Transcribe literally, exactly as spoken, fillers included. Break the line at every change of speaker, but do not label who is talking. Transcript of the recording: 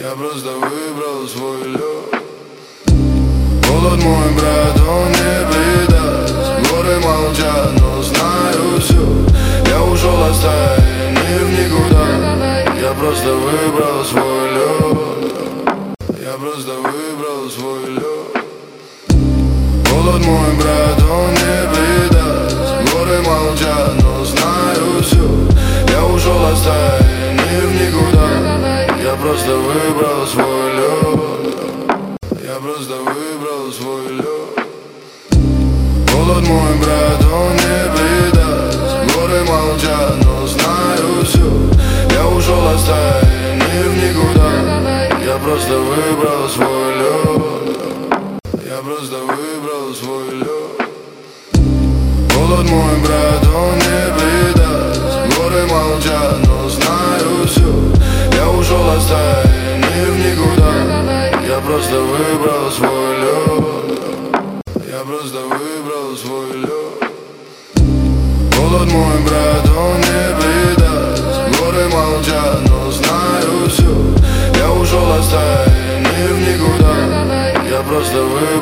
Я просто выбрал свой лед. Холод мой брат, он не предаст. Горы молчат, но знаю все. Я ушел от стаи, не в никуда. Я просто выбрал свой лед. Я просто выбрал свой лед. Холод мой брат, он не предаст. Горы молчат, но знаю все. Я ушел от стаи, не в никуда. Я просто выбрал свой лед. Я просто выбрал свой лед. Холод мой брат, он не предаст. Горы молчат, но знаю все. Я ушел от стаи, не в никуда. Я просто выбрал свой лед. Я просто выбрал свой лед. Холод мой брат, он не предаст. Горы молчат, но знаю все. Я ушел от стаи, не в никуда. Я просто выбрал свой лед. Я просто выбрал свой лед. Холод мой брат, он не предаст. Горы молчат, но знаю все. Я ушел от стаи, не в никуда. Я просто выбрал